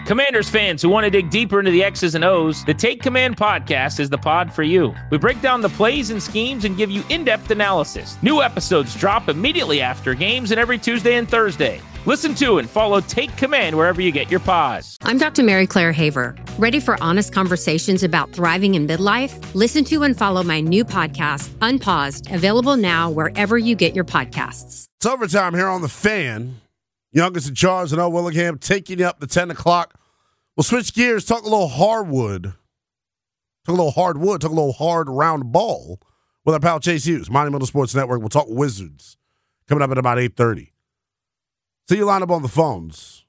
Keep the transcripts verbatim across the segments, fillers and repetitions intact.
Commanders fans who want to dig deeper into the X's and O's, the Take Command podcast is the pod for you. We break down the plays and schemes and give you in-depth analysis. New episodes drop immediately after games and every Tuesday and Thursday. Listen to and follow Take Command wherever you get your pods. I'm Doctor Mary Claire Haver. Ready for honest conversations about thriving in midlife? Listen to and follow my new podcast, Unpaused, available now wherever you get your podcasts. It's overtime here on The Fan. Youngest in charge and O. Willingham taking you up to ten o'clock. We'll switch gears, talk a little hardwood. Talk a little hardwood, talk a little hard round ball with our pal Chase Hughes, Monumental Sports Network. We'll talk Wizards coming up at about eight thirty. See you line up on the phones.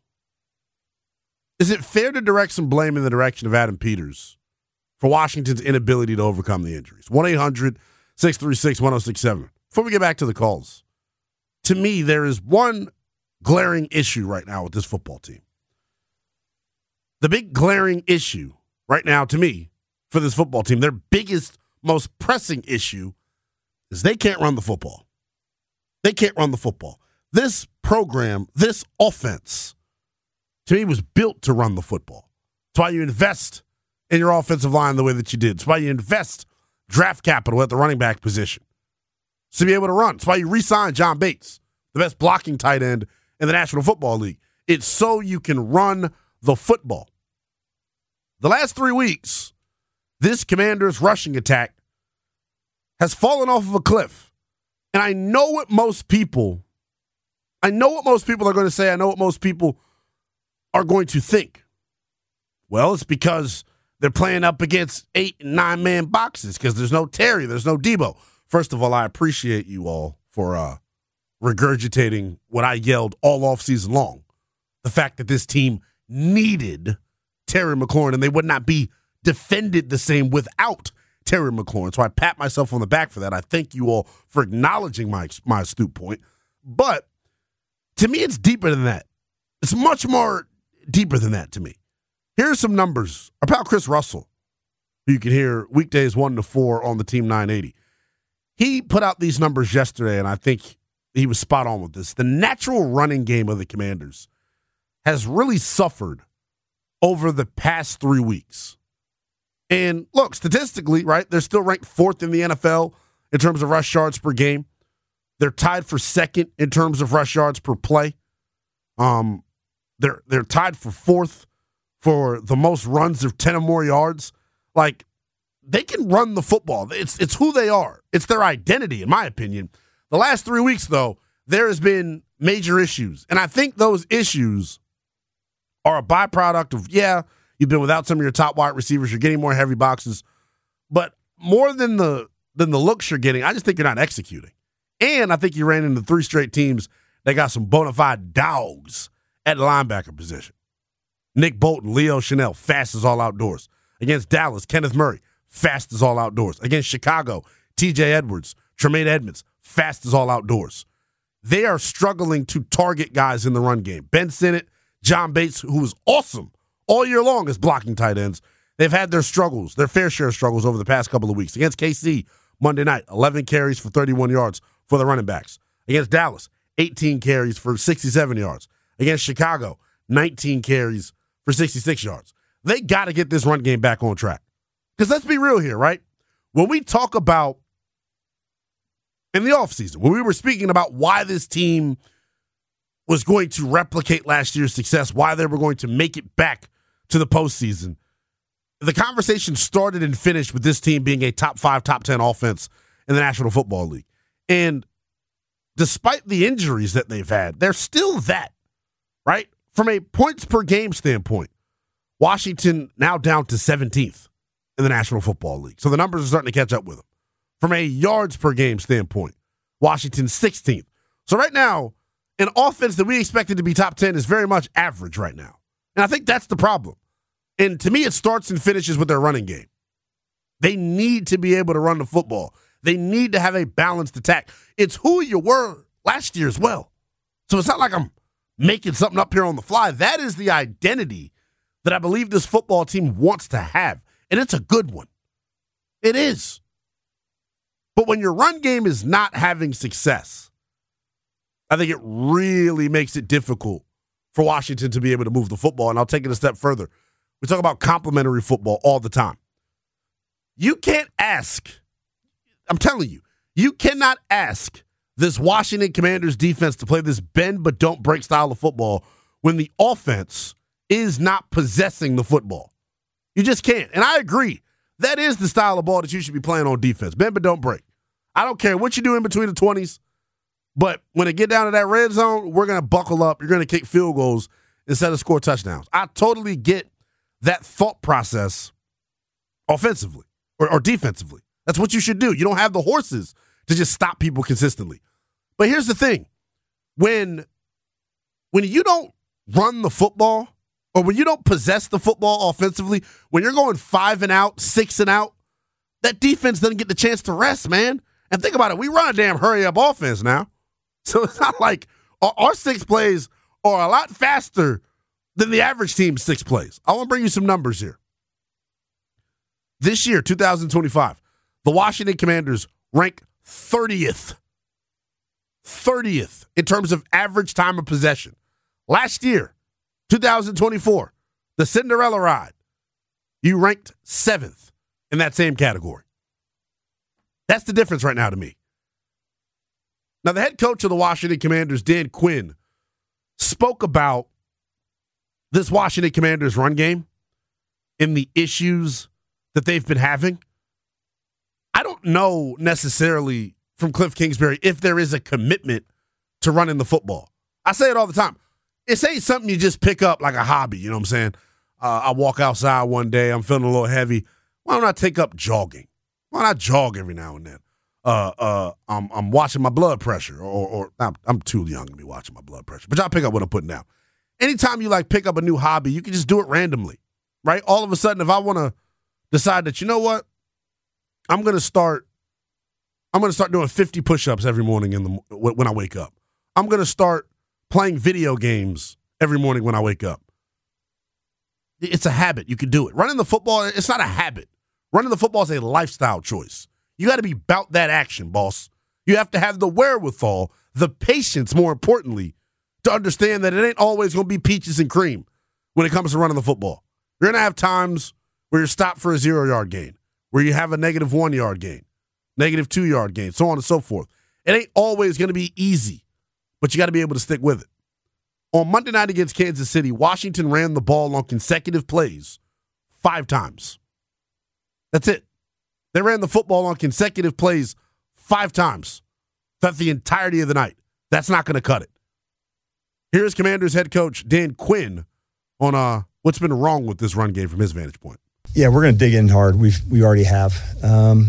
Is it fair to direct some blame in the direction of Adam Peters for Washington's inability to overcome the injuries? one eight hundred six three six one oh six seven. Before we get back to the calls, to me, there is one glaring issue right now with this football team. The big glaring issue right now, to me, for this football team, their biggest, most pressing issue is they can't run the football. They can't run the football. This program, this offense, to me, was built to run the football. That's why you invest in your offensive line the way that you did. It's why you invest draft capital at the running back position. It's to be able to run. It's why you re-sign John Bates, the best blocking tight end in the National Football League. It's so you can run the football. The last three weeks, this Commanders rushing attack has fallen off of a cliff. And I know what most people, I know what most people are going to say. I know what most people are going to think. Well, it's because they're playing up against eight and nine man boxes because there's no Terry, there's no Debo. First of all, I appreciate you all for uh, regurgitating what I yelled all offseason long. The fact that this team needed Terry McLaurin and they would not be defended the same without Terry McLaurin. So I pat myself on the back for that. I thank you all for acknowledging my, my astute point. But to me, it's deeper than that. It's much more deeper than that to me. Here are some numbers. Our pal Chris Russell, who you can hear weekdays one to four on the Team nine eighty. He put out these numbers yesterday, and I think he was spot on with this. The natural running game of the Commanders has really suffered over the past three weeks. And look, statistically, right, they're still ranked fourth in the N F L in terms of rush yards per game. They're tied for second in terms of rush yards per play. Um, they're they're tied for fourth for the most runs of ten or more yards. Like, they can run the football. It's it's who they are. It's their identity, in my opinion. The last three weeks, though, there has been major issues. And I think those issues are a byproduct of, yeah, you've been without some of your top wide receivers. You're getting more heavy boxes. But more than the than the looks you're getting, I just think you're not executing. And I think you ran into three straight teams that got some bona fide dogs at the linebacker position. Nick Bolton, Leo Chanel, fast as all outdoors. Against Dallas, Kenneth Murray, fast as all outdoors. Against Chicago, T J Edwards, Tremaine Edmonds, fast as all outdoors. They are struggling to target guys in the run game. Ben Sinnott, John Bates, who was awesome all year long as blocking tight ends, they've had their struggles, their fair share of struggles over the past couple of weeks. Against K C, Monday night, eleven carries for thirty-one yards for the running backs. Against Dallas, eighteen carries for sixty-seven yards. Against Chicago, nineteen carries for sixty-six yards. They got to get this run game back on track. Because let's be real here, right? When we talk about, in the offseason, when we were speaking about why this team was going to replicate last year's success, why they were going to make it back to the postseason, the conversation started and finished with this team being a top five, top ten offense in the National Football League. And despite the injuries that they've had, they're still that, right? From a points per game standpoint, Washington now down to seventeenth in the National Football League. So the numbers are starting to catch up with them. From a yards per game standpoint, Washington sixteenth. So right now, an offense that we expected to be top ten is very much average right now. And I think that's the problem. And to me, it starts and finishes with their running game. They need to be able to run the football. They need to have a balanced attack. It's who you were last year as well. So it's not like I'm making something up here on the fly. That is the identity that I believe this football team wants to have. And it's a good one. It is. But when your run game is not having success, I think it really makes it difficult for Washington to be able to move the football, and I'll take it a step further. We talk about complementary football all the time. You can't ask, I'm telling you, you cannot ask this Washington Commanders defense to play this bend but don't break style of football when the offense is not possessing the football. You just can't. And I agree. That is the style of ball that you should be playing on defense. Bend but don't break. I don't care what you do in between the twenties, but when it get down to that red zone, we're going to buckle up. You're going to kick field goals instead of score touchdowns. I totally get that thought process offensively or, or defensively. That's what you should do. You don't have the horses to just stop people consistently. But here's the thing. When, when you don't run the football, or when you don't possess the football offensively, when you're going five and out, six and out, that defense doesn't get the chance to rest, man. And think about it. We run a damn hurry-up offense now. So it's not like our, our six plays are a lot faster than the average team's six plays. I want to bring you some numbers here. This year, two thousand twenty-five, the Washington Commanders rank thirtieth. thirtieth in terms of average time of possession. Last year, two thousand twenty-four, the Cinderella ride, you ranked seventh in that same category. That's the difference right now to me. Now, the head coach of the Washington Commanders, Dan Quinn, spoke about this Washington Commanders run game and the issues that they've been having. I don't know necessarily from Cliff Kingsbury if there is a commitment to running the football. I say it all the time. It's ain't something you just pick up like a hobby, you know what I'm saying? Uh, I walk outside one day, I'm feeling a little heavy. Why don't I take up jogging? Why don't I jog every now and then? Uh, uh, I'm, I'm watching my blood pressure, or, or I'm, I'm too young to be watching my blood pressure, but y'all pick up what I'm putting down. Anytime you like pick up a new hobby, you can just do it randomly, right? All of a sudden, if I want to decide that, you know what, I'm gonna start, I'm gonna start doing fifty push-ups every morning in the when I wake up. I'm gonna start playing video games every morning when I wake up. It's a habit. You can do it. Running the football, it's not a habit. Running the football is a lifestyle choice. You got to be about that action, boss. You have to have the wherewithal, the patience, more importantly, to understand that it ain't always going to be peaches and cream when it comes to running the football. You're going to have times where you're stopped for a zero-yard gain, where you have a negative one-yard gain, negative two-yard gain, so on and so forth. It ain't always going to be easy, but you got to be able to stick with it. On Monday night against Kansas City, Washington ran the ball on consecutive plays five times. That's it. They ran the football on consecutive plays five times throughout the entirety of the night. That's not going to cut it. Here's Commanders head coach Dan Quinn on uh, what's been wrong with this run game from his vantage point. Yeah, we're going to dig in hard. We've we already have. Um,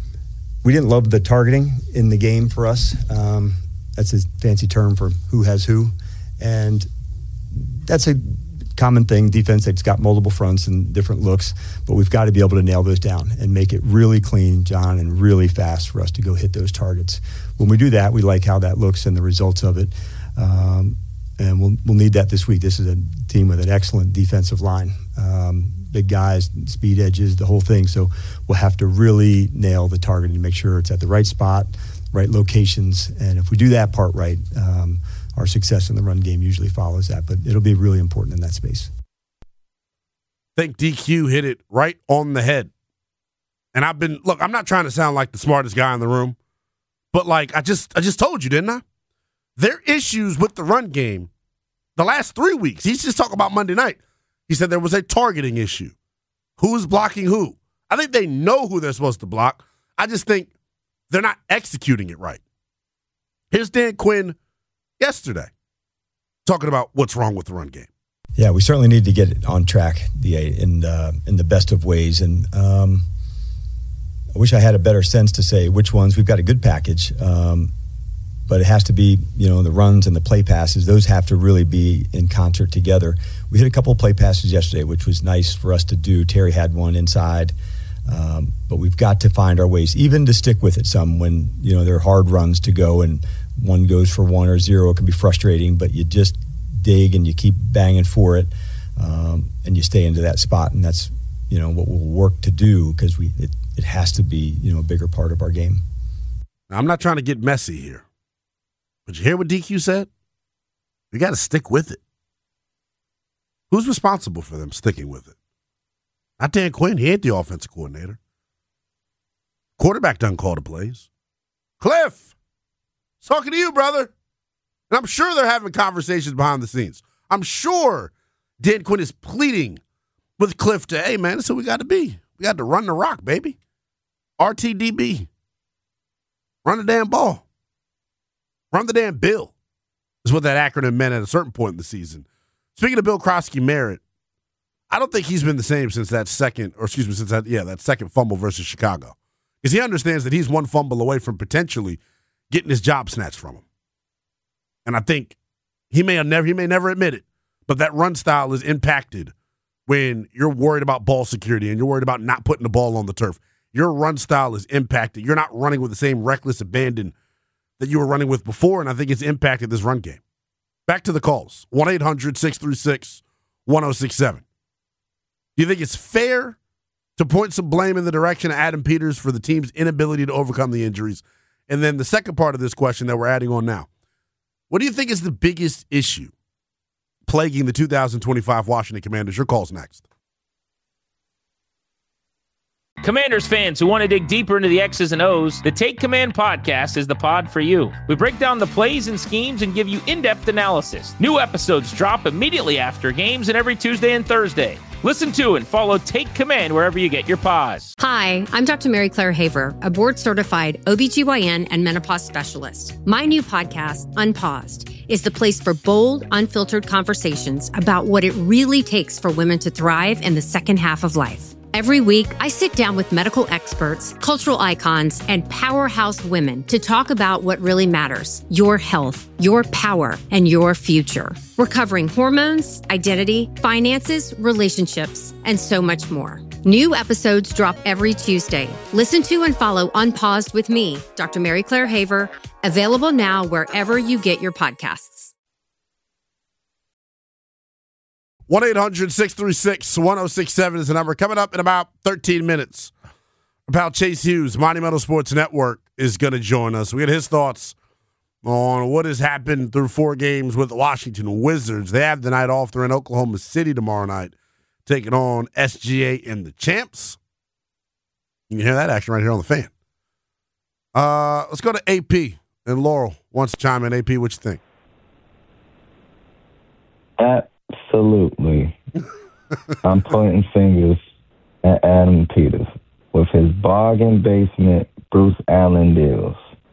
we didn't love the targeting in the game for us. Um, that's a fancy term for who has who, and that's a common thing. Defense that's got multiple fronts and different looks, but we've got to be able to nail those down and make it really clean, John, and really fast for us to go hit those targets. When we do that, we like how that looks and the results of it. Um, and we'll we'll need that this week. This is a team with an excellent defensive line. Um, big guys, speed edges, the whole thing. So we'll have to really nail the target and make sure it's at the right spot, right locations. And if we do that part right, um, our success in the run game usually follows that. But it'll be really important in that space. I think D Q hit it right on the head. And I've been, look, I'm not trying to sound like the smartest guy in the room, but like I just I just told you, didn't I? There are issues with the run game the last three weeks. He's just talking about Monday night. He said there was a targeting issue. Who's blocking who? I think they know who they're supposed to block. I just think they're not executing it right. Here's Dan Quinn yesterday talking about what's wrong with the run game. Yeah, we certainly need to get it on track, D A, in uh, in the best of ways. And um, I wish I had a better sense to say which ones. We've got a good package, um, but it has to be, you know, the runs and the play passes. Those have to really be in concert together. We hit a couple of play passes yesterday, which was nice for us to do. Terry had one inside, um, but we've got to find our ways, even to stick with it some when, you know, there are hard runs to go and one goes for one or zero. It can be frustrating, but you just dig and you keep banging for it, um, and you stay into that spot, and that's, you know, what we'll work to do because we it, it has to be, you know, a bigger part of our game. Now, I'm not trying to get messy here, but you hear what D Q said? We got to stick with it. Who's responsible for them sticking with it? Not Dan Quinn. He ain't the offensive coordinator. Quarterback doesn't call the plays. Cliff, talking to you, brother. And I'm sure they're having conversations behind the scenes. I'm sure Dan Quinn is pleading with Cliff to, hey, man, that's what we got to be. We got to run the rock, baby. R T D B. Run the damn ball. Run the damn bill is what that acronym meant at a certain point in the season. Speaking of Bill Krosky-Merritt, I don't think he's been the same since that second, or excuse me, since that, yeah, that second fumble versus Chicago. Because he understands that he's one fumble away from potentially getting his job snatched from him. And I think he may have never, he may never admit it, but that run style is impacted when you're worried about ball security and you're worried about not putting the ball on the turf. Your run style is impacted. You're not running with the same reckless abandon that you were running with before, and I think it's impacted this run game. Back to the calls. one eight hundred six three six one oh six seven. Do you think it's fair to point some blame in the direction of Adam Peters for the team's inability to overcome the injuries? And then the second part of this question that we're adding on now. What do you think is the biggest issue plaguing the two thousand twenty-five Washington Commanders? Your call's next. Commanders fans who want to dig deeper into the X's and O's, the Take Command podcast is the pod for you. We break down the plays and schemes and give you in-depth analysis. New episodes drop immediately after games and every Tuesday and Thursday. Listen to and follow Take Command wherever you get your pods. Hi, I'm Doctor Mary Claire Haver, a board-certified O B G Y N and menopause specialist. My new podcast, Unpaused, is the place for bold, unfiltered conversations about what it really takes for women to thrive in the second half of life. Every week, I sit down with medical experts, cultural icons, and powerhouse women to talk about what really matters: your health, your power, and your future. We're covering hormones, identity, finances, relationships, and so much more. New episodes drop every Tuesday. Listen to and follow Unpaused with me, Doctor Mary Claire Haver, available now wherever you get your podcasts. one eight hundred six three six one oh six seven is the number. Coming up in about thirteen minutes, our pal Chase Hughes, Monumental Sports Network, is going to join us. We get his thoughts on what has happened through four games with the Washington Wizards. They have the night off. They're in Oklahoma City tomorrow night, taking on S G A and the Champs. You can hear that action right here on the Fan. Uh, let's go to A P and Laurel wants to chime in. A P, what you think? Absolutely. I'm pointing fingers at Adam Peters with his bargain basement Bruce Allen deals.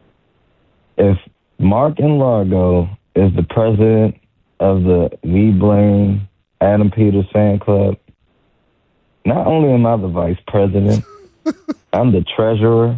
If Mark and Largo is the president of the We Blame Adam Peters fan club, not only am I the vice president, I'm the treasurer.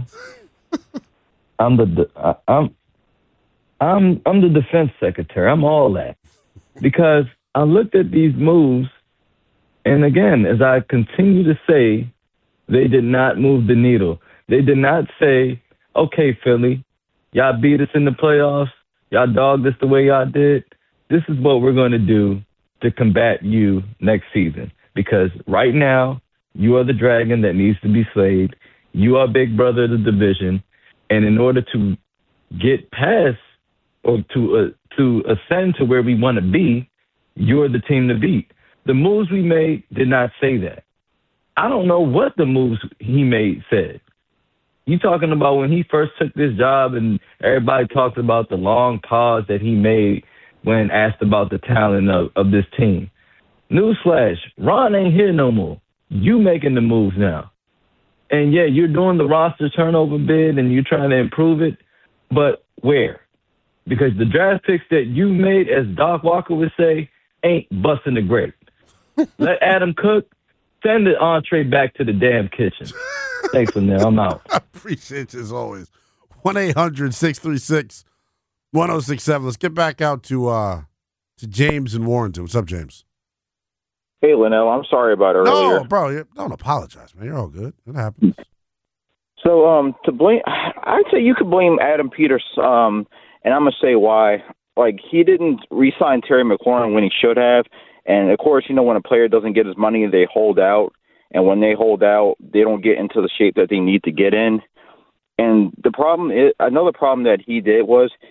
I'm the I'm I'm I'm the defense secretary. I'm all that. Because I looked at these moves, and again, as I continue to say, they did not move the needle. They did not say, okay, Philly, y'all beat us in the playoffs. Y'all dogged us the way y'all did. This is what we're going to do to combat you next season. Because right now, you are the dragon that needs to be slayed. You are big brother of the division. And in order to get past or to uh, to ascend to where we want to be, you're the team to beat. The moves we made did not say that. I don't know what the moves he made said. You talking about when he first took this job and everybody talked about the long pause that he made when asked about the talent of, of this team. Newsflash, Ron ain't here no more. You making the moves now. And yeah, you're doing the roster turnover bid and you're trying to improve it, but where? Because the draft picks that you made, as Doc Walker would say, ain't busting the grape. Let Adam cook. Send the entree back to the damn kitchen. Thanks, Lynell. I'm out. I appreciate you as always. one eight hundred six three six one oh six seven. Let's get back out to uh, to James in Warrenton. What's up, James? Hey, Lynell. I'm sorry about earlier. No, bro. You, don't apologize, man. You're all good. It happens. So, um, to blame, I'd say you could blame Adam Peters, um, and I'm going to say why. Like, he didn't re-sign Terry McLaurin when he should have. And, of course, you know, when a player doesn't get his money, they hold out. And when they hold out, they don't get into the shape that they need to get in. And the problem is, another problem that he did was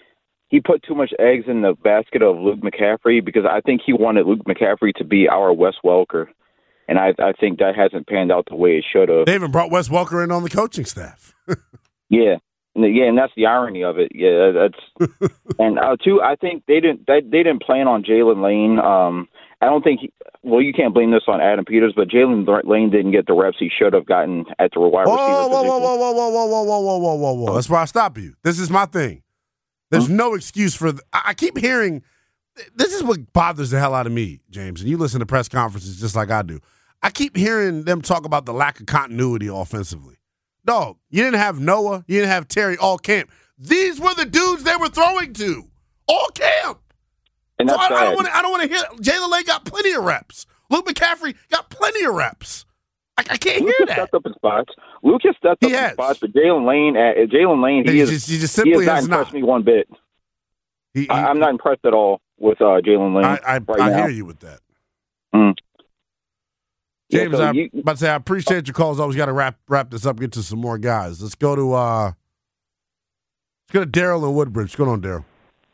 he put too much eggs in the basket of Luke McCaffrey because I think he wanted Luke McCaffrey to be our Wes Welker. And I, I think that hasn't panned out the way it should have. They even brought Wes Welker in on the coaching staff. yeah. Yeah, and that's the irony of it. Yeah, that's and uh, too. I think they didn't. They, they didn't plan on Jalen Lane. Um, I don't think. He, well, you can't blame this on Adam Peters, but Jalen Lane didn't get the reps he should have gotten at the wide receiver whoa, whoa, position. whoa, whoa, whoa, whoa, whoa, whoa, whoa, whoa, whoa, whoa, whoa! That's where I stop you. This is my thing. There's hmm? no excuse for. The, I keep hearing. This is what bothers the hell out of me, James. And you listen to press conferences just like I do. I keep hearing them talk about the lack of continuity offensively. Dog, you didn't have Noah. You didn't have Terry all camp. These were the dudes they were throwing to all camp. And so that's I, I don't want to. I don't want to hear. Jalen Lane got plenty of reps. Luke McCaffrey got plenty of reps. I, I can't Luke hear has that. Stepped up in spots. Luke has stepped he up has. in spots, but Jalen Lane, uh, Jalen Lane, he, he is. Just, he just simply he has not has impressed not. me one bit. He, he, I, I'm not impressed at all with uh, Jalen Lane. I, I, right I now. hear you with that. Mm. James, yeah, so I'm you, about to say I appreciate your calls. Always got to wrap wrap this up. Get to some more guys. Let's go to uh, let's go to Daryl in Woodbridge. What's going on, Daryl?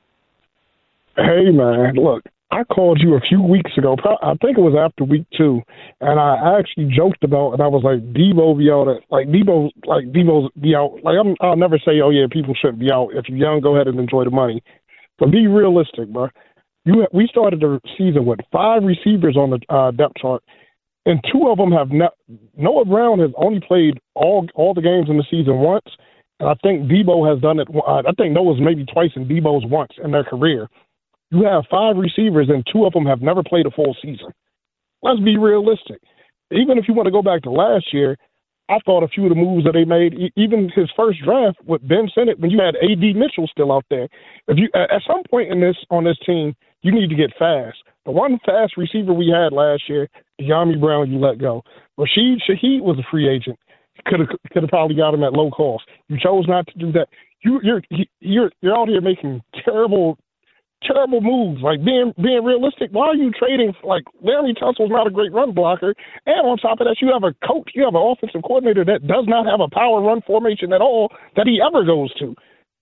Hey man, look, I called you a few weeks ago. I think it was after week two, and I actually joked about, and I was like, Debo be out. At, like Debo, like Debo's be out. Like I'm, I'll never say, oh yeah, people shouldn't be out. If you're young, go ahead and enjoy the money. But be realistic, bro. You we started the season with five receivers on the uh, depth chart. And two of them have not. Noah Brown has only played all all the games in the season once, and I think Debo has done it. Uh, I think Noah's maybe twice and Debo's once in their career. You have five receivers, and two of them have never played a full season. Let's be realistic. Even if you want to go back to last year, I thought a few of the moves that they made, even his first draft with Ben Sinnott, when you had A D Mitchell still out there. If you at some point in this on this team, you need to get fast. The one fast receiver we had last year, De'Ami Brown, you let go. Rashid Shaheed was a free agent. Could have could have probably got him at low cost. You chose not to do that. You, you're you're you're out here making terrible, terrible moves. Like being being realistic. Why are you trading? Like Larry Tunsil's not a great run blocker, and on top of that, you have a coach, you have an offensive coordinator that does not have a power run formation at all that he ever goes to.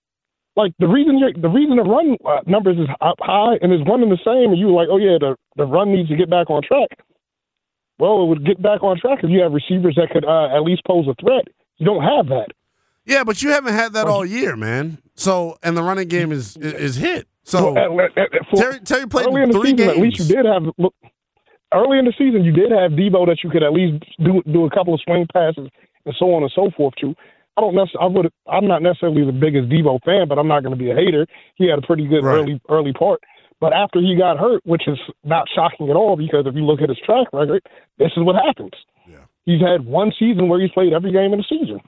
Like the reason you're, the reason the run uh, numbers is up high and is running the same, and you're like, oh yeah, the the run needs to get back on track. Well, it would get back on track if you have receivers that could uh, at least pose a threat. You don't have that. Yeah, but you haven't had that all year, man. So and the running game is is, is hit. So well, uh, uh, for, Terry, Terry played early in the three season, games. at least you did have. Look, early in the season, you did have Debo that you could at least do do a couple of swing passes and so on and so forth to. I don't necessarily. I would. I'm not necessarily the biggest Debo fan, but I'm not going to be a hater. He had a pretty good right. early early part, but after he got hurt, which is not shocking at all, because if you look at his track record, this is what happens. Yeah. He's had one season where he's played every game in the season.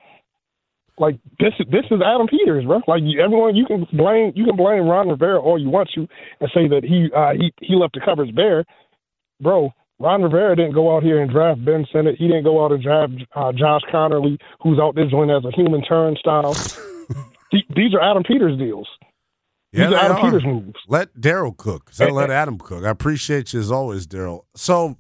Like this, this is Adam Peters, bro. Like everyone, you can blame you can blame Ron Rivera all you want to, and say that he uh, he he left the covers bare, bro. Ron Rivera didn't go out here and draft Ben Sinnott. He didn't go out and draft uh, Josh Connerly, who's out there joining as a human turnstile. These are Adam Peters deals. Yeah, These are Adam are. Peters moves. Let Daryl cook. So let Adam cook. I appreciate you as always, Daryl. So,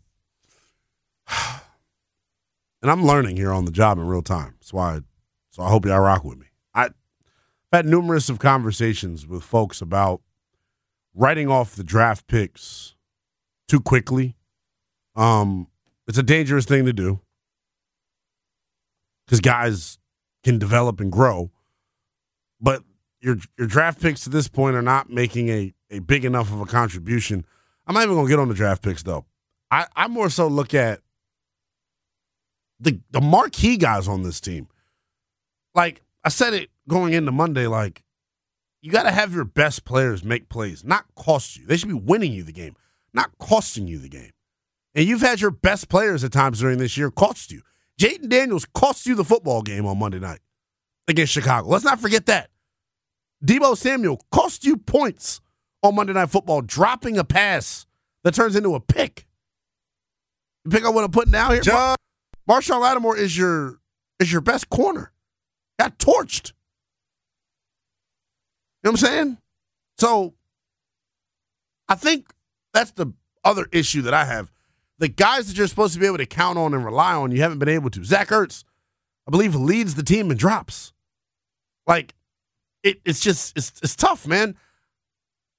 and I'm learning here on the job in real time. That's why. So I hope y'all rock with me. I, I've had numerous of conversations with folks about writing off the draft picks too quickly. Um, it's a dangerous thing to do because guys can develop and grow, but your your draft picks to this point are not making a, a big enough of a contribution. I'm not even going to get on the draft picks, though. I, I more so look at the the marquee guys on this team. Like, I said it going into Monday, like, you got to have your best players make plays, not cost you. They should be winning you the game, not costing you the game. And you've had your best players at times during this year cost you. Jayden Daniels cost you the football game on Monday night against Chicago. Let's not forget that. Deebo Samuel cost you points on Monday Night Football, dropping a pass that turns into a pick. You pick up what I'm putting down here? John. Marshawn Lattimore is your is your best corner. Got torched. You know what I'm saying? So I think that's the other issue that I have. The guys that you're supposed to be able to count on and rely on, you haven't been able to. Zach Ertz, I believe, leads the team in drops. Like, it, it's just, it's, it's tough, man.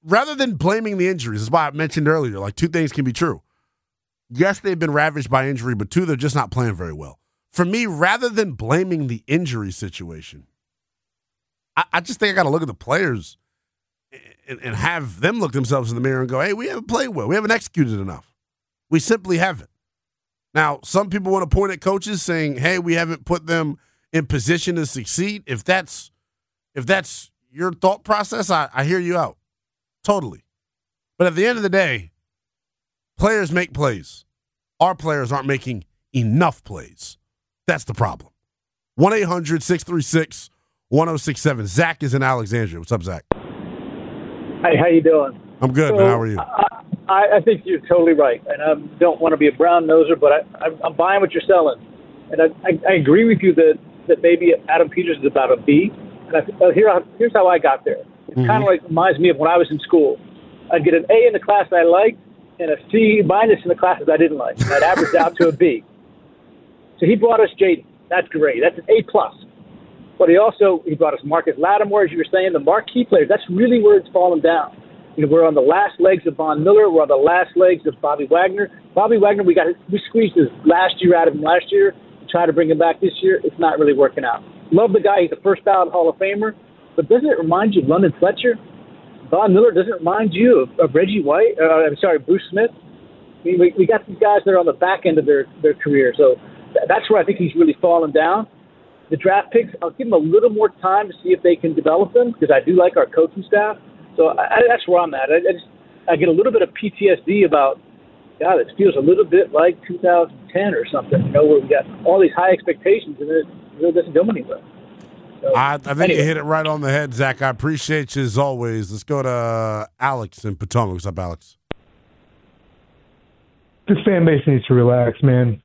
rather than blaming the injuries, that's why I mentioned earlier, like two things can be true. Yes, they've been ravaged by injury, but two, they're just not playing very well. For me, rather than blaming the injury situation, I, I just think I got to look at the players and, and have them look themselves in the mirror and go, hey, we haven't played well. We haven't executed enough. We simply haven't. Now, some people want to point at coaches saying, hey, we haven't put them in position to succeed. If that's if that's your thought process, I, I hear you out. Totally. But at the end of the day, players make plays. Our players aren't making enough plays. That's the problem. one eight hundred six three six one oh six seven. Zach is in Alexandria. What's up, Zach? Hey, how you doing? I'm good, so, man. How are you? I, I think you're totally right. And I don't want to be a brown noser, but I, I, I'm buying what you're selling. And I, I, I agree with you that, that maybe Adam Peters is about a B. And I, uh, here, here's how I got there. It mm-hmm. kind of like reminds me of when I was in school. I'd get an A in the class that I liked and a C minus in the classes I didn't like. And I'd average out to a B. So he brought us Jaden. That's great. That's an A plus. But he also he brought us Marcus Lattimore, as you were saying, the marquee players. That's really where it's fallen down. You know, we're on the last legs of Von Miller. We're on the last legs of Bobby Wagner. Bobby Wagner, we got we squeezed his last year out of him last year. We try to bring him back this year. It's not really working out. Love the guy. He's a first ballot Hall of Famer. But doesn't it remind you of London Fletcher? Von Miller doesn't remind you of, of Reggie White? Uh, I'm sorry, Bruce Smith. I mean, we, we got these guys that are on the back end of their, their career. So that's where I think he's really fallen down. The draft picks, I'll give them a little more time to see if they can develop them because I do like our coaching staff. So I, that's where I'm at. I, I, just, I get a little bit of P T S D about, God, it feels a little bit like two thousand ten or something, you know, where we got all these high expectations and it really doesn't go anywhere. So, I, I think anyway. You hit it right on the head, Zach. I appreciate you as always. Let's go to Alex in Potomac. What's up, Alex? This fan base needs to relax, man.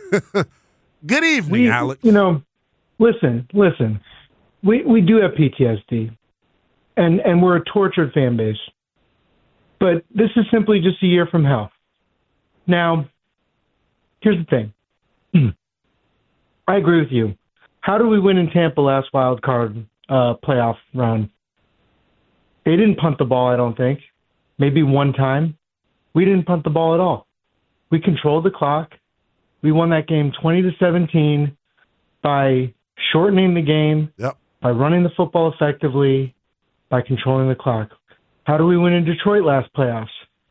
Good evening, we, Alex. You know, listen, listen. We we do have P T S D, and and we're a tortured fan base. But this is simply just a year from hell. Now, here's the thing. I agree with you. How do we win in Tampa last wild card uh, playoff round? They didn't punt the ball, I don't think. Maybe one time. We didn't punt the ball at all. We controlled the clock. We won that game twenty to seventeen by shortening the game, yep. by running the football effectively, by controlling the clock. How do we win in Detroit last playoffs?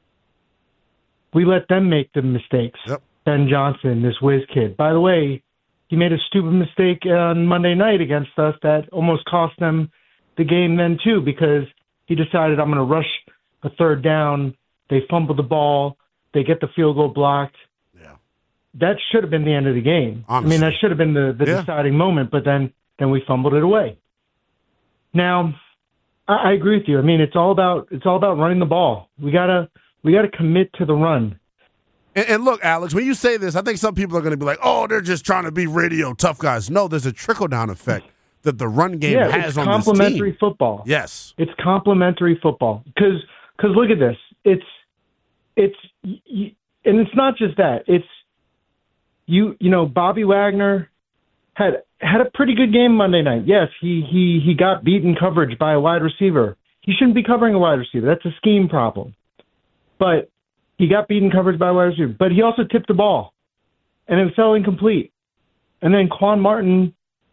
We let them make the mistakes. Yep. Ben Johnson, this whiz kid. By the way, he made a stupid mistake on Monday night against us that almost cost them the game then too because he decided I'm going to rush a third down. They fumbled the ball. They get the field goal blocked. Yeah. That should have been the end of the game. Honestly. I mean, that should have been the, the yeah. deciding moment, but then, then we fumbled it away. Now, I, I agree with you. I mean, it's all about it's all about running the ball. We gotta we gotta commit to the run. And, and look, Alex, when you say this, I think some people are going to be like, "Oh, they're just trying to be radio tough guys." No, there's a trickle down effect that the run game yeah, has it's on this team. Complementary football. Yes, it's complementary football. Because because look at this. It's it's y- and it's not just that. It's you you know Bobby Wagner had had a pretty good game Monday night. Yes, he he he got beaten coverage by a wide receiver. He shouldn't be covering a wide receiver. That's a scheme problem. But he got beaten coverage by a wide receiver. But he also tipped the ball, and it fell incomplete. And then Quan Martin,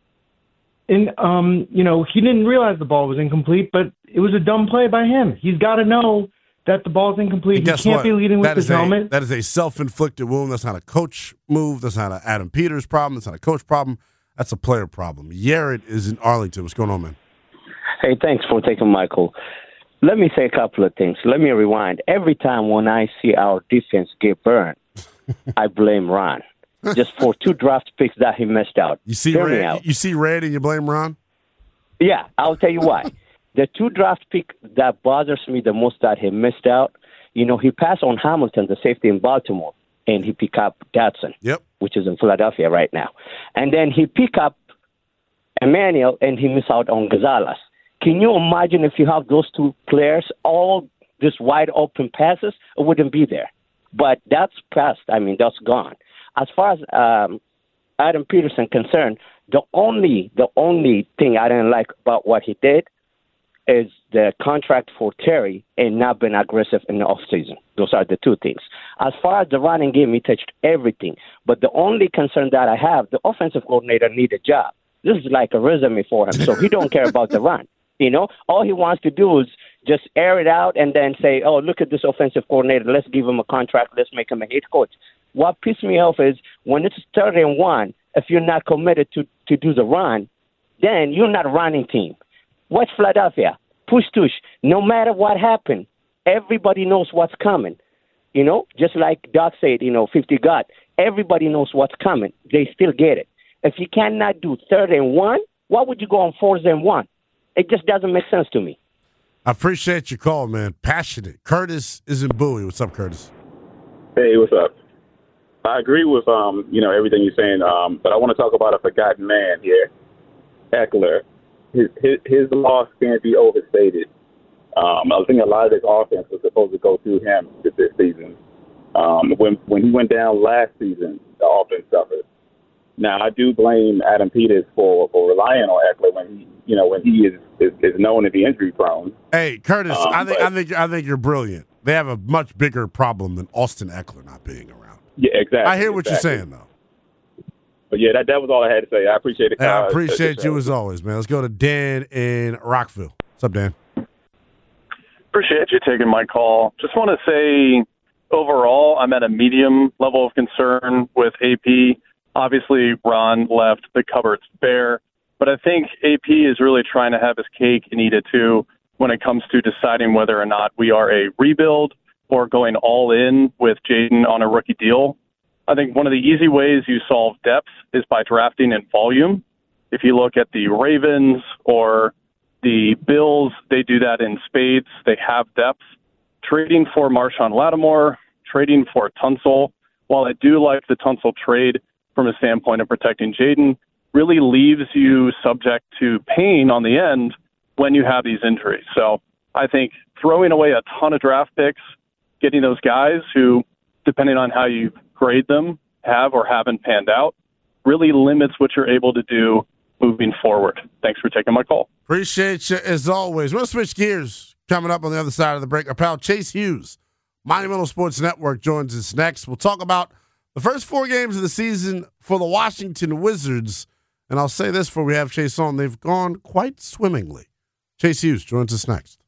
in um you know he didn't realize the ball was incomplete, but it was a dumb play by him. He's got to know that the ball's incomplete. He can't what? be leading with that his a, helmet. That is a self-inflicted wound. That's not a coach move. That's not an Adam Peters problem. That's not a coach problem. That's a player problem. Yared is in Arlington. What's going on, man? Hey, thanks for taking my call. Let me say a couple of things. Let me rewind. Every time when I see our defense get burned, I blame Ron. Just for two draft picks that he missed out. You see Hear red, you see red and you blame Ron? Yeah, I'll tell you why. The two draft pick that bothers me the most that he missed out, you know, he passed on Hamilton, the safety in Baltimore, and he picked up Datsun, yep. which is in Philadelphia right now. And then he picked up Emmanuel, and he missed out on Gonzalez. Can you imagine if you have those two players, all this wide open passes, it wouldn't be there. But that's past. I mean, that's gone. As far as um, Adam Peterson concerned, the only the only thing I didn't like about what he did, is the contract for Terry and not being aggressive in the offseason. Those are the two things. As far as the running game, he touched everything. But the only concern that I have, the offensive coordinator need a job. This is like a resume for him, so he don't care about the run. You know, all he wants to do is just air it out and then say, oh, look at this offensive coordinator. Let's give him a contract. Let's make him a head coach. What pisses me off is when it's third and one, if you're not committed to, to do the run, then you're not a running team. What's Philadelphia? Push tush. No matter what happened, everybody knows what's coming. You know, just like Doc said, you know, fifty God, everybody knows what's coming. They still get it. If you cannot do third and one, why would you go on fourth and one? It just doesn't make sense to me. I appreciate your call, man. Passionate. Curtis is in Bowie. What's up, Curtis? Hey, what's up? I agree with um, you know, everything you're saying, um, but I want to talk about a forgotten man here, Eckler. His, his his loss can't be overstated. Um, I think a lot of this offense was supposed to go through him this season. Um, when when he went down last season, the offense suffered. Now I do blame Adam Peters for, for relying on Eckler when he you know when he is, is, is known to be injury prone. Hey, Curtis, um, I think but, I think I think you're brilliant. They have a much bigger problem than Austin Eckler not being around. Yeah, exactly. I hear what exactly. you're saying though. But yeah, that, that was all I had to say. I appreciate it. Hey, I uh, appreciate you as always, man. Let's go to Dan in Rockville. What's up, Dan? Appreciate you taking my call. Just want to say, overall, I'm at a medium level of concern with A P. Obviously, Ron left the cupboards bare, but I think A P is really trying to have his cake and eat it too when it comes to deciding whether or not we are a rebuild or going all in with Jaden on a rookie deal. I think one of the easy ways you solve depth is by drafting in volume. If you look at the Ravens or the Bills, they do that in spades. They have depth. Trading for Marshawn Lattimore, trading for Tunsil, while I do like the Tunsil trade from a standpoint of protecting Jaden, really leaves you subject to pain on the end when you have these injuries. So I think throwing away a ton of draft picks, getting those guys who, depending on how you grade them, have or haven't panned out, really limits what you're able to do moving forward. Thanks for taking my call. Appreciate you as always. We'll switch gears coming up on the other side of the break. Our pal Chase Hughes, Monumental Sports Network, joins us next. We'll talk about the first four games of the season for the Washington Wizards. And I'll say this before we have Chase on. They've gone quite swimmingly. Chase Hughes joins us next.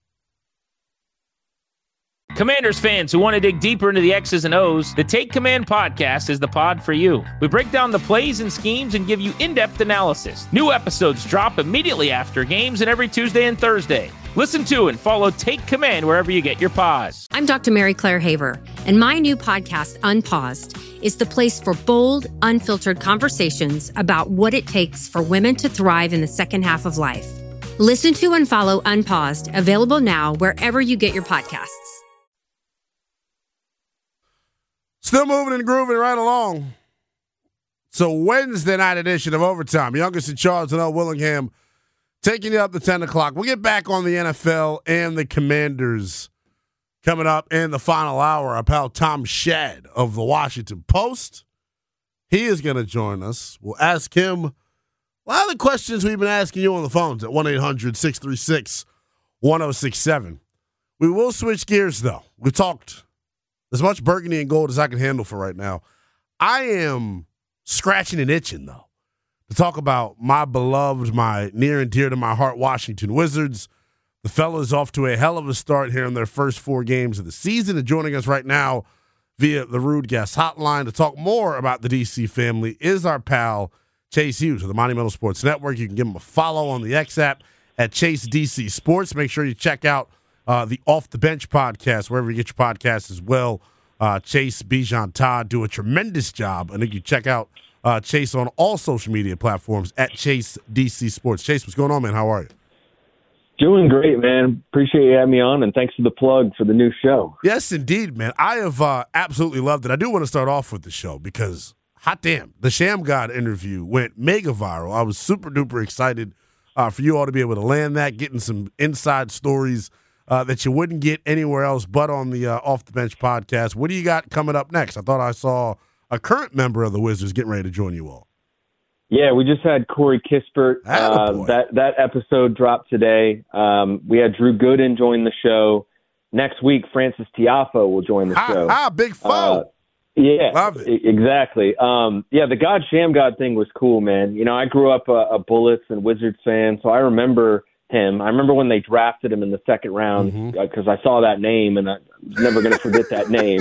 Commanders fans who want to dig deeper into the X's and O's, the Take Command podcast is the pod for you. We break down the plays and schemes and give you in-depth analysis. New episodes drop immediately after games and every Tuesday and Thursday. Listen to and follow Take Command wherever you get your pods. I'm Doctor Mary Claire Haver, and my new podcast, Unpaused, is the place for bold, unfiltered conversations about what it takes for women to thrive in the second half of life. Listen to and follow Unpaused, available now wherever you get your podcasts. Still moving and grooving right along. So Wednesday night edition of Overtime. Youngest in Charles and L. Willingham taking you up to ten o'clock. We'll get back on the N F L and the Commanders coming up in the final hour. Our pal Tom Shad of the Washington Post. He is going to join us. We'll ask him a lot of the questions we've been asking you on the phones at one eight hundred six three six one oh six seven. We will switch gears, though. We talked as much burgundy and gold as I can handle for right now. I am scratching and itching, though, to talk about my beloved, my near and dear to my heart Washington Wizards. The fellas off to a hell of a start here in their first four games of the season. And joining us right now via the Rude Guest Hotline to talk more about the D C family is our pal Chase Hughes of the Monumental Sports Network. You can give him a follow on the X app at Chase D C Sports. Make sure you check out Uh, the Off the Bench podcast, wherever you get your podcasts as well. Uh, Chase, Bijan, Todd do a tremendous job. I think you check out uh, Chase on all social media platforms at Chase D C Sports. Chase, what's going on, man? How are you? Doing great, man. Appreciate you having me on, and thanks for the plug for the new show. Yes, indeed, man. I have uh, absolutely loved it. I do want to start off with the show because, hot damn, the Sham God interview went mega viral. I was super duper excited uh, for you all to be able to land that, getting some inside stories Uh, that you wouldn't get anywhere else but on the uh, Off the Bench podcast. What do you got coming up next? I thought I saw a current member of the Wizards getting ready to join you all. Yeah, we just had Corey Kispert. Uh, that that episode dropped today. Um, we had Drew Gooden join the show. Next week, Francis Tiafoe will join the show. Ah, big foe. Uh, yeah, Love it. e- exactly. Um, yeah, the God Shamgod thing was cool, man. You know, I grew up a, a Bullets and Wizards fan, so I remember him. I remember when they drafted him in the second round because I saw that name, and I was never going to forget that name.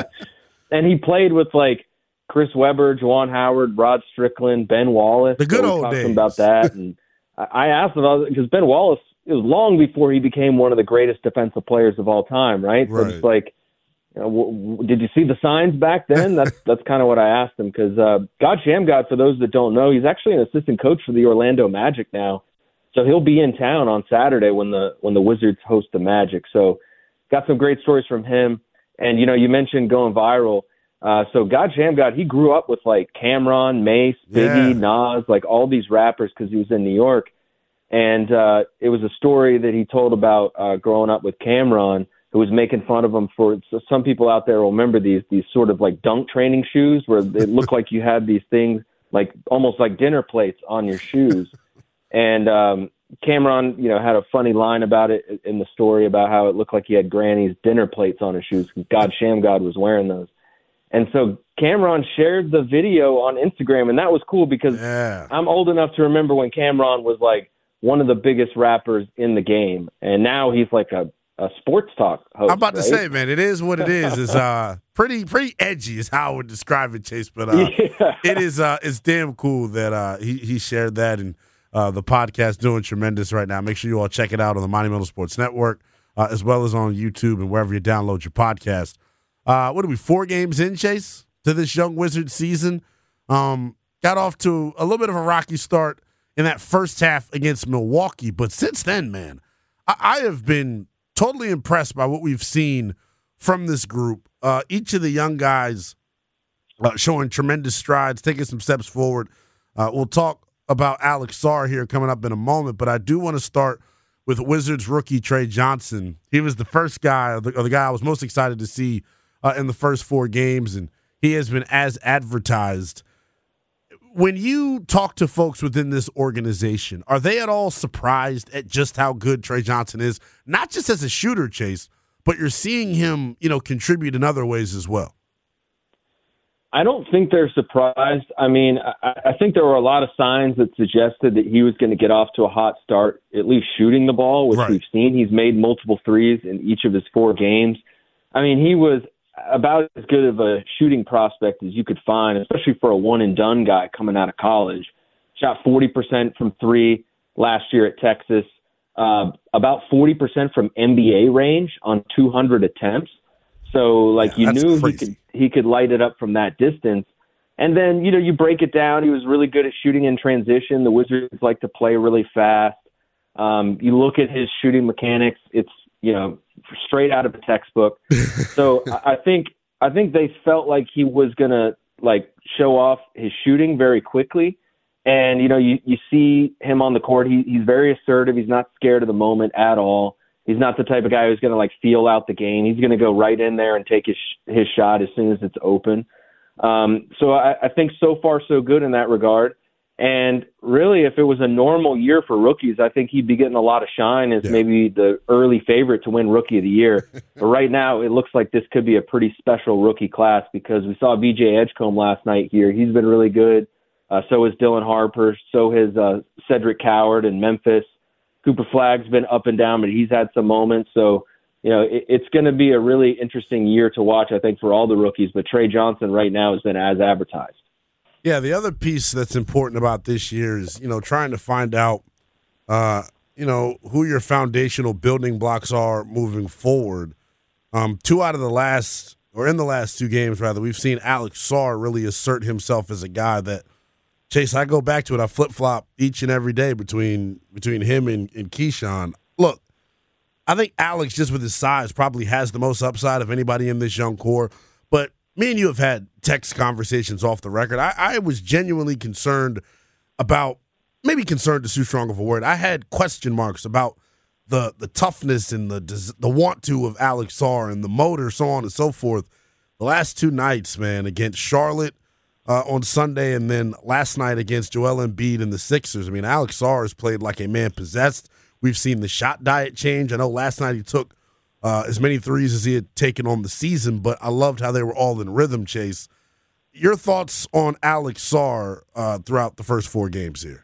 And he played with, like, Chris Webber, Juwan Howard, Rod Strickland, Ben Wallace. The good so old talked days. about that. And I I asked him, because Ben Wallace, it was long before he became one of the greatest defensive players of all time, right? So Right. it's like, you know, w- w- did you see the signs back then? That's that's kind of what I asked him, because uh, God Shamgod, for those that don't know, he's actually an assistant coach for the Orlando Magic now. So he'll be in town on Saturday when the when the Wizards host the Magic. So got some great stories from him. And, you know, you mentioned going viral. Uh, so God Shamgod, he grew up with, like, Cameron, Mace, Biggie, Nas, like all these rappers because he was in New York. And uh, it was a story that he told about uh, growing up with Cameron, who was making fun of him for – so some people out there will remember these these sort of, like, dunk training shoes where it looked like you had these things, like almost like dinner plates on your shoes. And um, Cameron, you know, had a funny line about it in the story about how it looked like he had Granny's dinner plates on his shoes because God Shamgod was wearing those. And so Cameron shared the video on Instagram, and that was cool because I'm old enough to remember when Cameron was like one of the biggest rappers in the game, and now he's like a, a sports talk host. I'm about to right? say, man, it is what it is. It's uh pretty pretty edgy is how I would describe it, Chase. But uh, Yeah. it is uh it's damn cool that uh he he shared that, and uh the podcast doing tremendous right now. Make sure you all check it out on the Monumental Sports Network, uh, as well as on YouTube and wherever you download your podcast. Uh, what are we, four games in, Chase, to this young Wizard season? Um, got off to a little bit of a rocky start in that first half against Milwaukee. But since then, man, I, I have been totally impressed by what we've seen from this group. Uh, each of the young guys uh, showing tremendous strides, taking some steps forward. Uh, we'll talk about Alex Sarr here coming up in a moment, but I do want to start with Wizards rookie Trey Johnson. He was the first guy, or the, or the guy I was most excited to see Uh, in the first four games, and he has been as advertised. When you talk to folks within this organization, are they at all surprised at just how good Trey Johnson is? Not just as a shooter, Chase, but you're seeing him, you know, contribute in other ways as well. I don't think they're surprised. I mean, I, I think there were a lot of signs that suggested that he was going to get off to a hot start, at least shooting the ball, which Right. we've seen. He's made multiple threes in each of his four games. I mean, he was about as good of a shooting prospect as you could find, especially for a one-and-done guy coming out of college. Shot forty percent from three last year at Texas, uh, about forty percent from N B A range on two hundred attempts. So, like, Yeah, you that's knew crazy. he could he could light it up from that distance. And then, you know, you break it down. He was really good at shooting in transition. The Wizards like to play really fast. Um, you look at his shooting mechanics, it's, you know, straight out of a textbook. So I I think I think they felt like he was gonna like show off his shooting very quickly. And you know, you, you see him on the court. He he's very assertive. He's not scared of the moment at all. He's not the type of guy who's gonna like feel out the game. He's gonna go right in there and take his his shot as soon as it's open. Um, so I, I think so far so good in that regard. And really, if it was a normal year for rookies, I think he'd be getting a lot of shine as Yeah. maybe the early favorite to win Rookie of the Year. But right now, it looks like this could be a pretty special rookie class because we saw V J Edgecombe last night here. He's been really good. Uh, so is Dylan Harper. So has uh, Cedric Coward in Memphis. Cooper Flagg's been up and down, but he's had some moments. So, you know, it, it's going to be a really interesting year to watch, I think, for all the rookies. But Trey Johnson right now has been as advertised. Yeah, the other piece that's important about this year is, you know, trying to find out, uh, you know, who your foundational building blocks are moving forward. Um, two out of the last, or in the last two games, rather, we've seen Alex Sarr really assert himself as a guy that, Chase, I go back to it. I flip-flop each and every day between between him and, and Keyshawn. Look, I think Alex, just with his size, probably has the most upside of anybody in this young core, but me and you have had text conversations off the record. I, I was genuinely concerned about, maybe concerned is too strong of a word. I had question marks about the the toughness and the the want to of Alex Sarr and the motor, so on and so forth. The last two nights, man, against Charlotte, uh, on Sunday, and then last night against Joel Embiid and the Sixers. I mean, Alex Sarr has played like a man possessed. We've seen the shot diet change. I know last night he took uh, as many threes as he had taken on the season, but I loved how they were all in rhythm, Chase. Your thoughts on Alex Sarr uh, throughout the first four games here?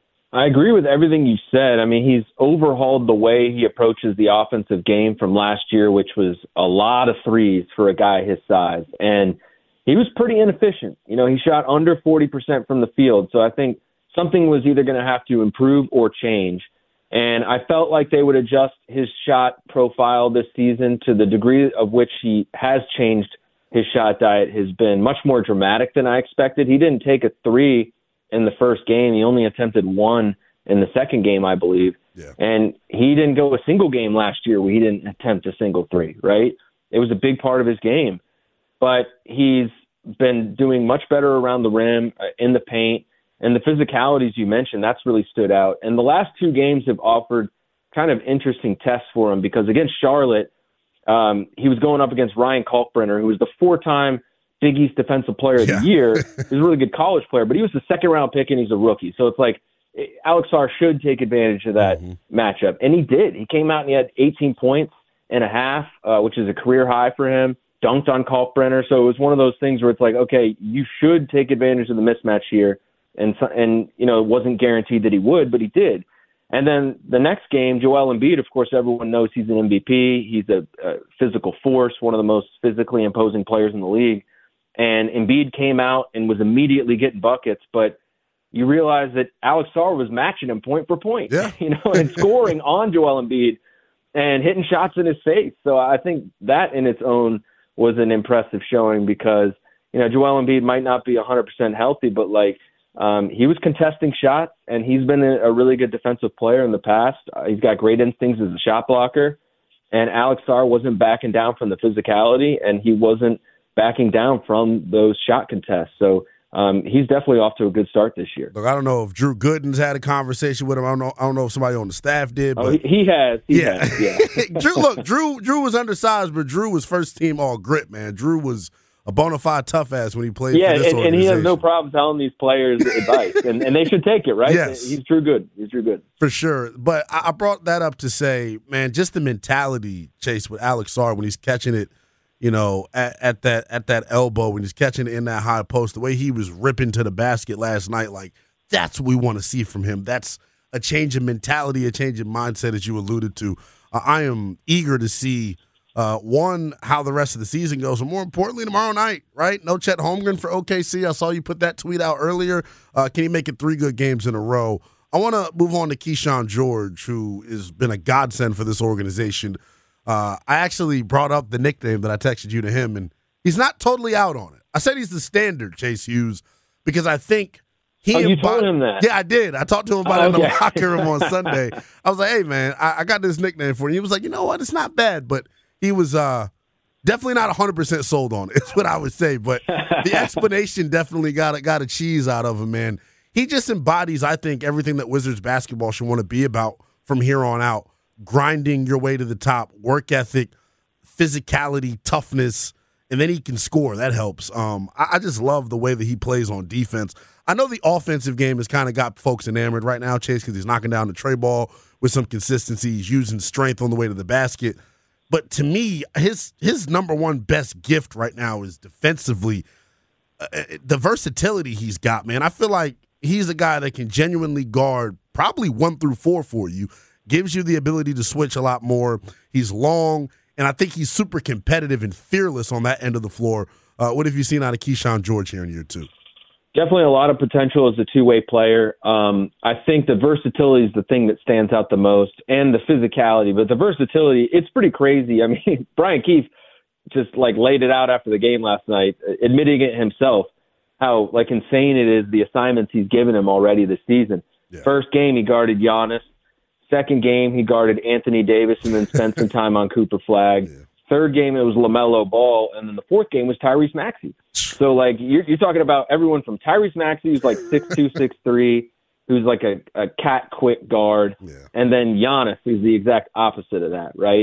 I agree with everything you said. I mean, he's overhauled the way he approaches the offensive game from last year, which was a lot of threes for a guy his size. And he was pretty inefficient. You know, he shot under forty percent from the field. So I think something was either going to have to improve or change. And I felt like they would adjust his shot profile this season to the degree of which he has changed his shot diet has been much more dramatic than I expected. He didn't take a three in the first game. He only attempted one in the second game, I believe. Yeah. And he didn't go a single game last year where he didn't attempt a single three, right? It was a big part of his game. But he's been doing much better around the rim, uh, in the paint, and the physicalities you mentioned, that's really stood out. And the last two games have offered kind of interesting tests for him because against Charlotte, um, he was going up against Ryan Kalkbrenner, who was the four-time Big East Defensive Player of yeah. the Year. He's a really good college player, but he was the second-round pick, and he's a rookie. So it's like Alex Sarr should take advantage of that mm-hmm. matchup, and he did. He came out and he had eighteen points and a half, uh, which is a career high for him, dunked on Kalkbrenner. So it was one of those things where it's like, okay, you should take advantage of the mismatch here. And, and you know, it wasn't guaranteed that he would, but he did. And then the next game, Joel Embiid, of course, everyone knows he's an M V P. He's a, a physical force, one of the most physically imposing players in the league. And Embiid came out and was immediately getting buckets, but you realize that Alex Sarr was matching him point for point, yeah. you know, and scoring on Joel Embiid and hitting shots in his face. So I think that in its own was an impressive showing because, you know, Joel Embiid might not be one hundred percent healthy, but like um, he was contesting shots, and he's been a, a really good defensive player in the past. Uh, he's got great instincts as a shot blocker, and Alex Sarr wasn't backing down from the physicality, and he wasn't backing down from those shot contests. So um, he's definitely off to a good start this year. Look, I don't know if Drew Gooden's had a conversation with him. I don't know. I don't know if somebody on the staff did. But oh, he, he has. He yeah. has. Yeah. Drew, look, Drew. Drew was undersized, but Drew was first team all grit, man. Drew was a bona fide tough ass when he played. Yeah, for this and, and he has no problem telling these players advice, and, and they should take it, right? Yes, he's Drew Gooden. He's Drew Gooden for sure. But I brought that up to say, man, just the mentality, Chase, with Alex Sarr when he's catching it. You know, at, at that at that elbow when he's catching it in that high post, the way he was ripping to the basket last night, like that's what we want to see from him. That's a change in mentality, a change in mindset, as you alluded to. Uh, I am eager to see uh, one how the rest of the season goes, and more importantly, tomorrow night. Right? No Chet Holmgren for O K C. I saw you put that tweet out earlier. Uh, can he make it three good games in a row? I want to move on to Keyshawn George, who has been a godsend for this organization. Uh, I actually brought up the nickname that I texted you to him, and he's not totally out on it. I said he's the standard, Chase Hughes, because I think he oh, you embod- told him that? Yeah, I did. I talked to him about oh, it in okay. the locker room on Sunday. I was like, hey, man, I-, I got this nickname for you. He was like, you know what? It's not bad, but he was uh, definitely not one hundred percent sold on it. It's what I would say, but the explanation definitely got a, got a cheese out of him, man. He just embodies, I think, everything that Wizards basketball should want to be about from here on out. Grinding your way to the top, work ethic, physicality, toughness, and then he can score. That helps. Um, I, I just love the way that he plays on defense. I know the offensive game has kind of got folks enamored right now, Chase, because he's knocking down the tray ball with some consistency. He's using strength on the way to the basket. But to me, his his number one best gift right now is defensively uh, the versatility he's got, man. I feel like he's a guy that can genuinely guard probably one through four for you. Gives you the ability to switch a lot more. He's long, and I think he's super competitive and fearless on that end of the floor. Uh, what have you seen out of Keyshawn George here in year two? Definitely a lot of potential as a two-way player. Um, I think the versatility is the thing that stands out the most, and the physicality. But the versatility, it's pretty crazy. I mean, Brian Keefe just like laid it out after the game last night, admitting it himself, how like insane it is, the assignments he's given him already this season. Yeah. First game, he guarded Giannis. Second game, he guarded Anthony Davis and then spent some time on Cooper Flagg. Yeah. Third game, it was LaMelo Ball. And then the fourth game was Tyrese Maxey. So, like, you're, you're talking about everyone from Tyrese Maxey, who's like six two, six three, who's like a, a cat quick guard, yeah. and then Giannis, who's the exact opposite of that, right?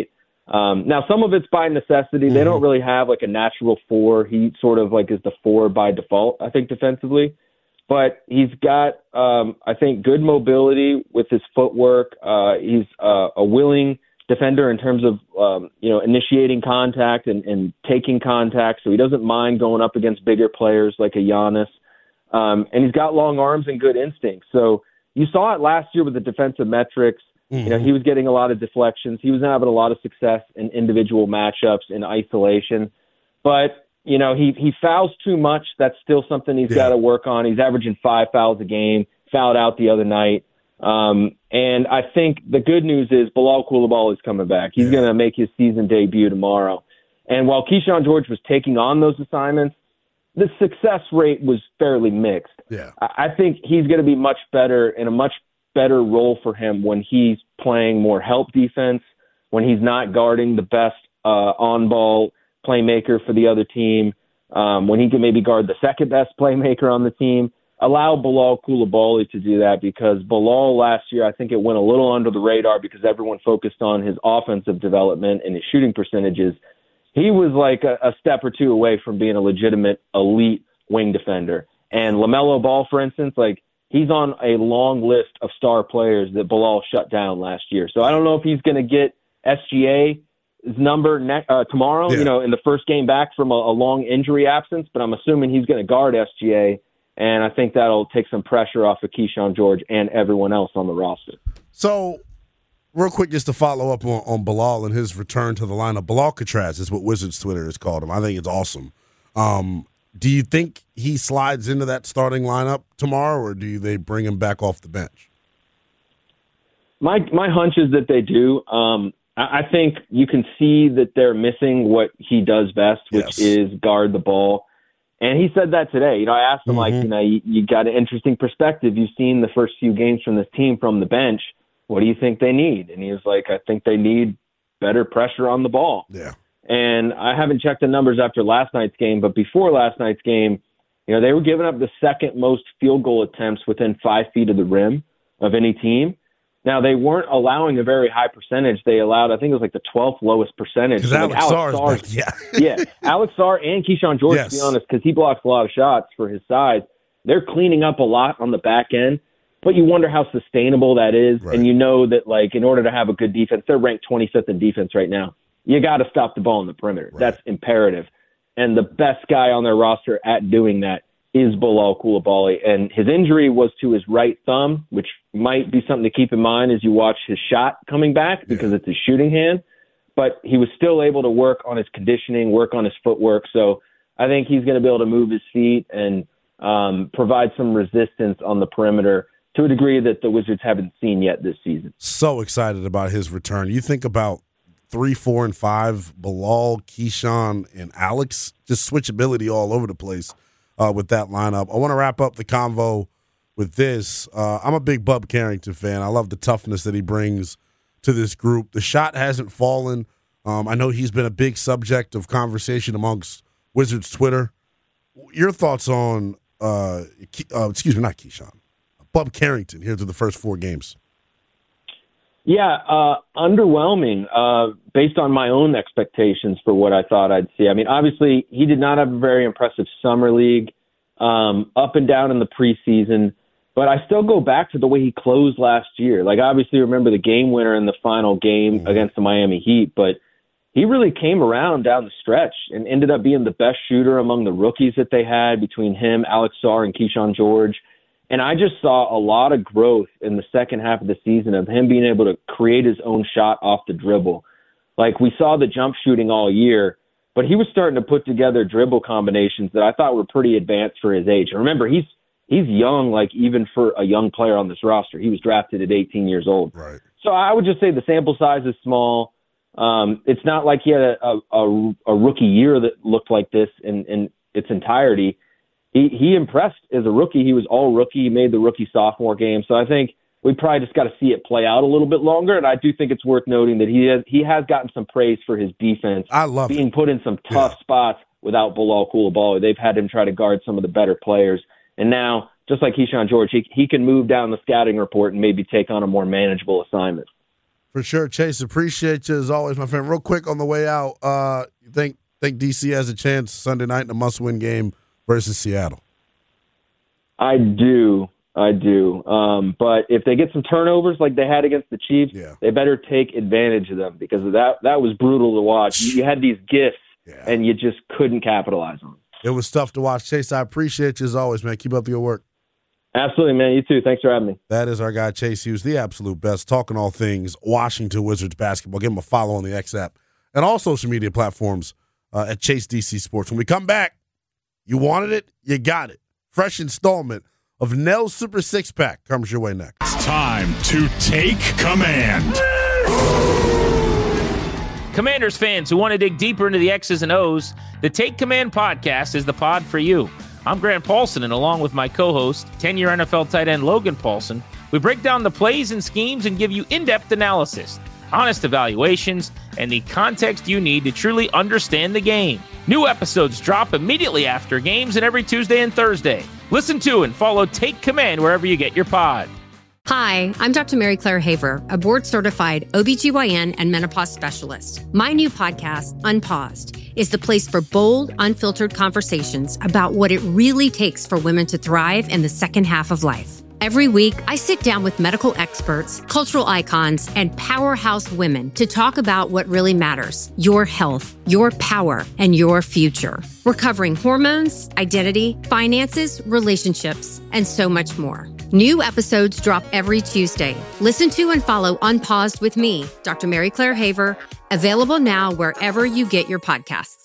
Um, now, some of it's by necessity. They don't really have like a natural four. He sort of like is the four by default, I think, defensively. But he's got, um, I think, good mobility with his footwork. Uh, he's uh, a willing defender in terms of, um, you know, initiating contact and, and taking contact. So he doesn't mind going up against bigger players like a Giannis. Um, and he's got long arms and good instincts. So you saw it last year with the defensive metrics. Mm-hmm. You know, he was getting a lot of deflections. He was having a lot of success in individual matchups in isolation. But, you know, he, he fouls too much. That's still something he's yeah. got to work on. He's averaging five fouls a game, fouled out the other night. Um, and I think the good news is Bilal Coulibaly is coming back. He's yeah. going to make his season debut tomorrow. And while Keyshawn George was taking on those assignments, the success rate was fairly mixed. Yeah. I think he's going to be much better in a much better role for him when he's playing more help defense, when he's not guarding the best uh, on-ball playmaker for the other team, um, when he can maybe guard the second best playmaker on the team. Allow Bilal Coulibaly to do that, because Bilal last year, I think it went a little under the radar because everyone focused on his offensive development and his shooting percentages. He was like a, a step or two away from being a legitimate elite wing defender. And LaMelo Ball, for instance, like he's on a long list of star players that Bilal shut down last year. So I don't know if he's going to get S G A's number ne- uh, tomorrow, yeah. you know, in the first game back from a, a long injury absence, but I'm assuming he's going to guard S G A. And I think that'll take some pressure off of Keyshawn George and everyone else on the roster. So, real quick, just to follow up on, on Bilal and his return to the lineup. Bilal Catraz is what Wizards Twitter has called him. I think it's awesome. Um, do you think he slides into that starting lineup tomorrow, or do they bring him back off the bench? My my hunch is that they do. Um, I, I think you can see that they're missing what he does best, which yes. is guard the ball. And he said that today. You know, I asked him, mm-hmm. like, you know, you, you got an interesting perspective. You've seen the first few games from this team from the bench. What do you think they need? And he was like, I think they need better pressure on the ball. Yeah. And I haven't checked the numbers after last night's game, but before last night's game, you know, they were giving up the second most field goal attempts within five feet of the rim of any team. Now, they weren't allowing a very high percentage. They allowed, I think it was like the twelfth lowest percentage. Because so Alex, like Alex Sarr, back, yeah. yeah, Alex Sarr and Keyshawn George, yes. to be honest, because he blocks a lot of shots for his size. They're cleaning up a lot on the back end, but you wonder how sustainable that is. Right. And you know that, like, in order to have a good defense, they're ranked twenty-fifth in defense right now. You got to stop the ball in the perimeter. Right. That's imperative. And the best guy on their roster at doing that is Bilal Coulibaly. And his injury was to his right thumb, which might be something to keep in mind as you watch his shot coming back, because yeah. it's his shooting hand. But he was still able to work on his conditioning, work on his footwork. So I think he's going to be able to move his feet and um, provide some resistance on the perimeter to a degree that the Wizards haven't seen yet this season. So excited about his return. You think about three, four, and five, Bilal, Keyshawn, and Alex, just switchability all over the place. Uh, with that lineup. I want to wrap up the convo with this. Uh, I'm a big Bub Carrington fan. I love the toughness that he brings to this group. The shot hasn't fallen. Um, I know he's been a big subject of conversation amongst Wizards Twitter. Your thoughts on, uh, uh, excuse me, not Keyshawn, Bub Carrington here through the first four games? Yeah, uh, underwhelming uh, based on my own expectations for what I thought I'd see. I mean, obviously, he did not have a very impressive summer league, um, up and down in the preseason, but I still go back to the way he closed last year. Like, obviously, remember the game winner in the final game mm-hmm. against the Miami Heat, but he really came around down the stretch and ended up being the best shooter among the rookies that they had between him, Alex Sarr, and Keyshawn George. And I just saw a lot of growth in the second half of the season of him being able to create his own shot off the dribble. Like, we saw the jump shooting all year, but he was starting to put together dribble combinations that I thought were pretty advanced for his age. And remember, he's he's young, like even for a young player on this roster. He was drafted at eighteen years old. Right. So I would just say the sample size is small. Um, it's not like he had a, a, a rookie year that looked like this in, in its entirety. He he impressed as a rookie. He was all rookie. He made the rookie sophomore game. So I think we probably just got to see it play out a little bit longer. And I do think it's worth noting that he has he has gotten some praise for his defense. I love being it. put in some tough yeah. spots without Bilal Coulibaly. They've had him try to guard some of the better players. And now, just like Keyshawn George, he he can move down the scouting report and maybe take on a more manageable assignment. For sure, Chase. Appreciate you as always, my friend. Real quick on the way out, uh, you think think D C has a chance Sunday night in a must-win game versus Seattle? I do. I do. Um, but if they get some turnovers like they had against the Chiefs, yeah. they better take advantage of them because that that was brutal to watch. You, you had these gifts, yeah. and you just couldn't capitalize on them. It was tough to watch. Chase, I appreciate you as always, man. Keep up the good work. Absolutely, man. You too. Thanks for having me. That is our guy, Chase Hughes, the absolute best, talking all things Washington Wizards basketball. Give him a follow on the X app and all social media platforms uh, at Chase D C Sports. When we come back, you wanted it, you got it. Fresh installment of Nell's Super Six Pack comes your way next. It's time to take command. Commanders fans who want to dig deeper into the X's and O's, the Take Command podcast is the pod for you. I'm Grant Paulson, and along with my co-host, ten-year N F L tight end Logan Paulson, we break down the plays and schemes and give you in-depth analysis, honest evaluations, and the context you need to truly understand the game. New episodes drop immediately after games and every Tuesday and Thursday. Listen to and follow Take Command wherever you get your pod. Hi, I'm Doctor Mary Claire Haver, a board-certified O B G Y N and menopause specialist. My new podcast, Unpaused, is the place for bold, unfiltered conversations about what it really takes for women to thrive in the second half of life. Every week, I sit down with medical experts, cultural icons, and powerhouse women to talk about what really matters: your health, your power, and your future. We're covering hormones, identity, finances, relationships, and so much more. New episodes drop every Tuesday. Listen to and follow Unpaused with me, Doctor Mary Claire Haver, available now wherever you get your podcasts.